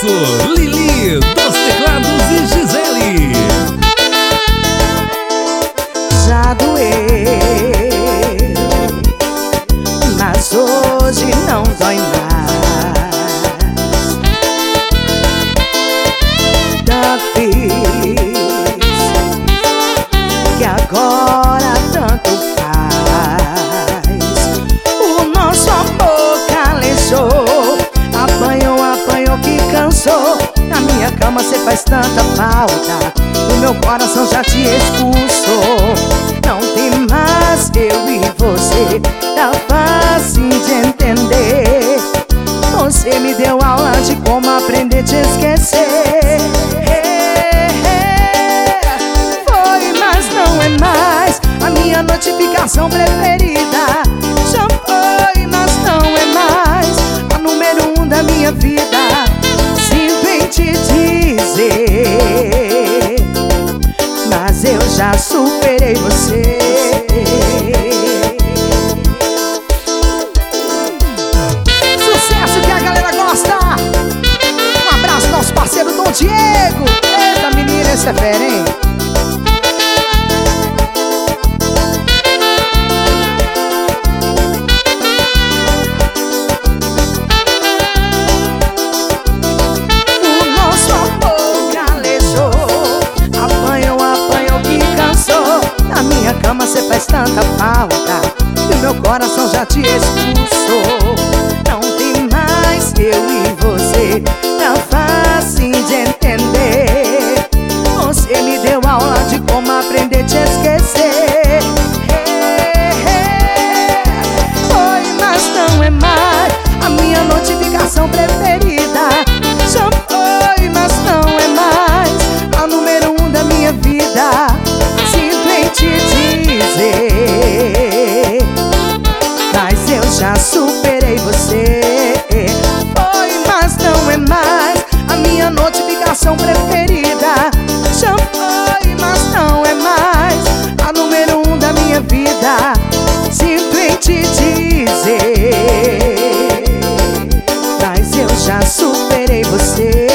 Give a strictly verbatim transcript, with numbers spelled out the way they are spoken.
sucesso, Lili dos teclados e Gisele. Já doeu, mas hoje não dói mais. Já fiz que agora tanto faz. O nosso amor calejou, apanhou, apanhou que cansou. Na minha cama cê faz tanta falta, o meu coração já te expulsou. Não tem mais eu e você, tá fácil de entender. Você me deu aula de como aprender a te esquecer. Foi, mas não é mais a minha notificação preferida. Já foi, mas não é mais a número um da minha vida. Sinto em te dizer, mas eu já superei você. Sucesso que a galera gosta. Um abraço nosso parceiro Dom Diego. Eita menina, esse é fera, hein? Cê faz tanta falta e o meu coração já te expulsou. Não tem mais eu e você, tá fácil de entender. Você me deu aula de como aprender a te esquecer. Foi, mas não é mais a minha notificação preferida. Já foi, mas não é mais a número um da minha vida. Sinto em te dizer, mas eu já superei você. Foi, mas não é mais a minha notificação preferida. Já foi, mas não é mais a número um da minha vida. Sinto em te dizer, mas eu já superei você.